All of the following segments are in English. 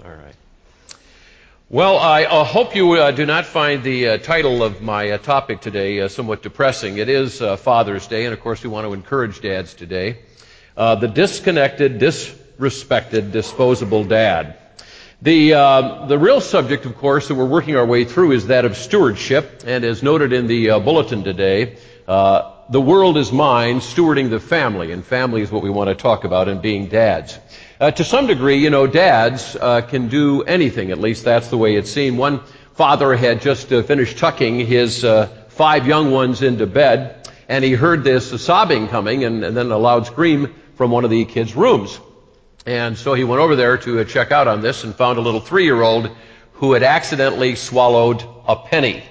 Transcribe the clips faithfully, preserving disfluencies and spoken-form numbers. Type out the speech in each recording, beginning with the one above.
All right. Well, I uh, hope you uh, do not find the uh, title of my uh, topic today uh, somewhat depressing. It is uh, Father's Day, and of course we want to encourage dads today. Uh, the disconnected, disrespected, disposable dad. The uh, the real subject, of course, that we're working our way through is that of stewardship, and as noted in the uh, bulletin today, uh, the world is mine, stewarding the family, and family is what we want to talk about, and being dads. Uh, to some degree, you know, dads uh, can do anything, at least that's the way it's seen. One father had just uh, finished tucking his uh, five young ones into bed, and he heard this uh, sobbing coming, and, and then a loud scream from one of the kids' rooms. And so he went over there to uh, check out on this and found a little three-year-old who had accidentally swallowed a penny.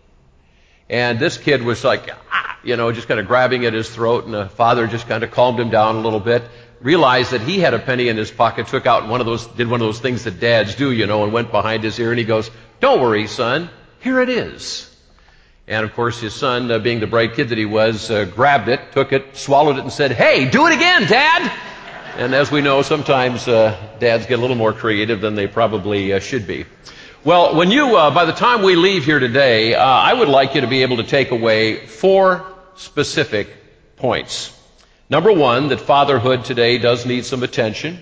And this kid was like, ah, you know, just kind of grabbing at his throat, and the father just kind of calmed him down a little bit, realized that he had a penny in his pocket, took out one of those, did one of those things that dads do, you know, and went behind his ear, and he goes, "Don't worry, son, here it is." And of course his son, uh, being the bright kid that he was, uh, grabbed it, took it, swallowed it, and said, "Hey, do it again, Dad!" And as we know, sometimes uh, dads get a little more creative than they probably uh, should be. Well, when you, uh, by the time we leave here today, uh, I would like you to be able to take away four specific points. Number one, that fatherhood today does need some attention.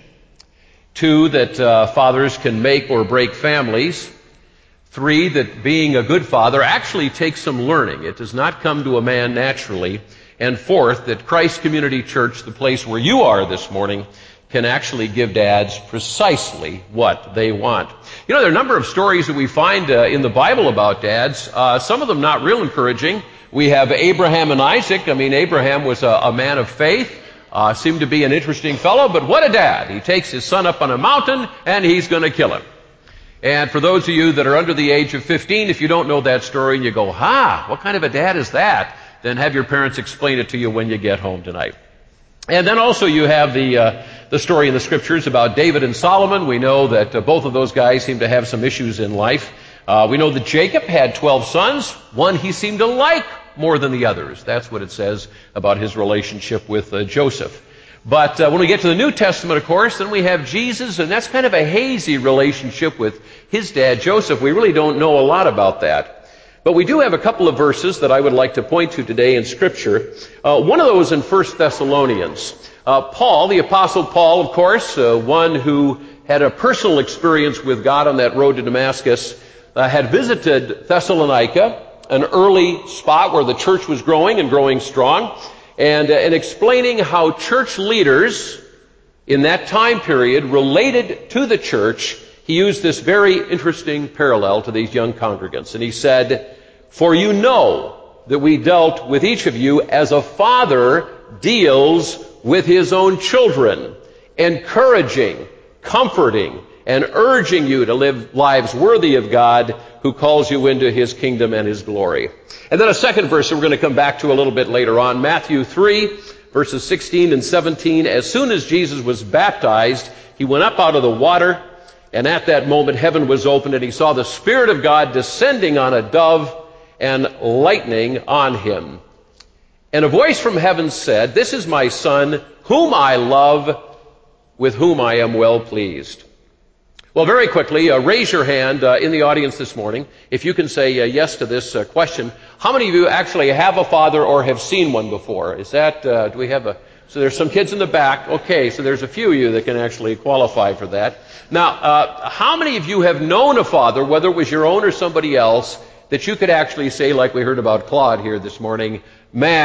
Two, that uh, fathers can make or break families. Three, that being a good father actually takes some learning. It does not come to a man naturally. And fourth, that Christ Community Church, the place where you are this morning, can actually give dads precisely what they want. You know, there are a number of stories that we find uh, in the Bible about dads, uh, some of them not real encouraging. We have Abraham and Isaac. I mean, Abraham was a, a man of faith, uh, seemed to be an interesting fellow, but what a dad. He takes his son up on a mountain, and he's going to kill him. And for those of you that are under the age of fifteen, if you don't know that story and you go, ha, what kind of a dad is that? Then have your parents explain it to you when you get home tonight. And then also you have the uh, the story in the Scriptures about David and Solomon. We know that uh, both of those guys seem to have some issues in life. Uh, we know that Jacob had twelve sons. One he seemed to like more than the others. That's what it says about his relationship with uh, Joseph. But uh, when we get to the New Testament, of course, then we have Jesus, and that's kind of a hazy relationship with his dad, Joseph. We really don't know a lot about that. But we do have a couple of verses that I would like to point to today in Scripture. Uh, one of those in First Thessalonians. Uh, Paul, the Apostle Paul, of course, uh, one who had a personal experience with God on that road to Damascus, uh, had visited Thessalonica, an early spot where the church was growing and growing strong, and, uh, and explaining how church leaders in that time period related to the church. He used this very interesting parallel to these young congregants, and he said, "For you know that we dealt with each of you as a father deals with his own children, encouraging, comforting, and urging you to live lives worthy of God who calls you into his kingdom and his glory." And then a second verse that we're going to come back to a little bit later on, Matthew three, verses sixteen and seventeen. As soon as Jesus was baptized, he went up out of the water, and at that moment heaven was opened, and he saw the Spirit of God descending on a dove and lightning on him. And a voice from heaven said, "This is my Son, whom I love, with whom I am well pleased." Well, very quickly, uh, raise your hand uh, in the audience this morning if you can say uh, yes to this uh, question. How many of you actually have a father or have seen one before? Is that, uh, do we have a, so there's some kids in the back. Okay, so there's a few of you that can actually qualify for that. Now, uh, how many of you have known a father, whether it was your own or somebody else, that you could actually say, like we heard about Claude here this morning, "Man,